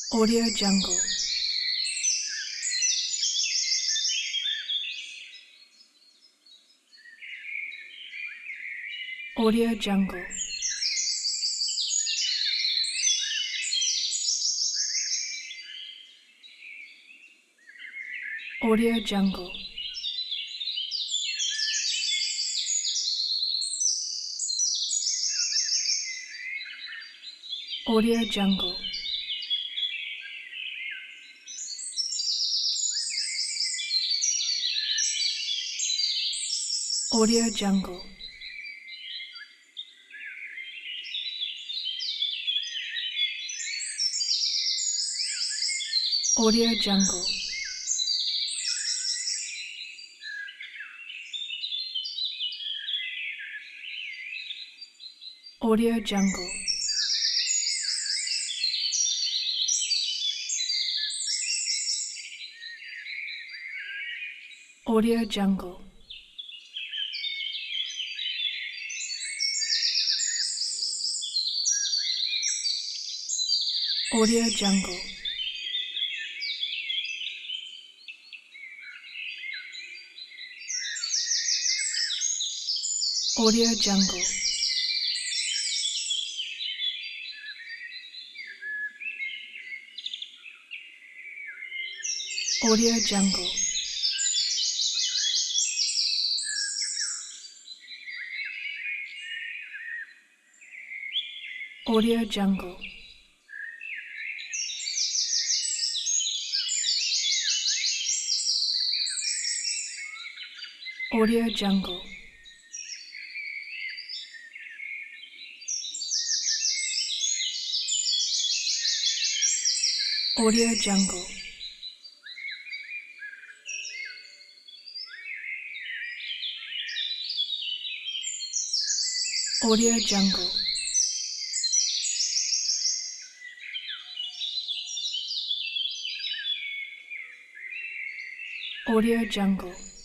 Audio Jungle. Audio Jungle. Audio Jungle. Audio Jungle. Audio Jungle. Audio Jungle. Audio Jungle. Audio Jungle. Audio Jungle. Audio Jungle. Audio Jungle. Audio Jungle. Audio Jungle. Audio Jungle. Audio Jungle. Audio Jungle.